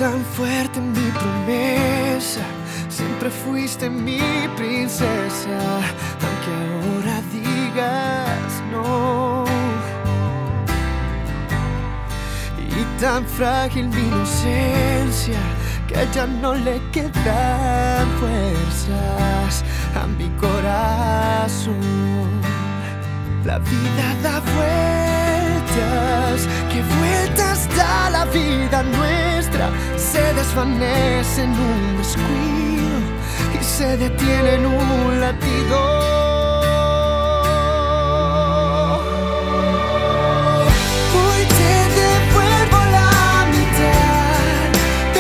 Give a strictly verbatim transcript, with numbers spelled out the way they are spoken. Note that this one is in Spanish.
tan fuerte mi promesa, siempre fuiste mi princesa, aunque ahora digas no. Y tan frágil mi inocencia, que ya no le quedan fuerzas a mi corazón. La vida da vueltas, que vueltas da la vida nuestra. Se desvanece en un descuido y se detiene en un latido.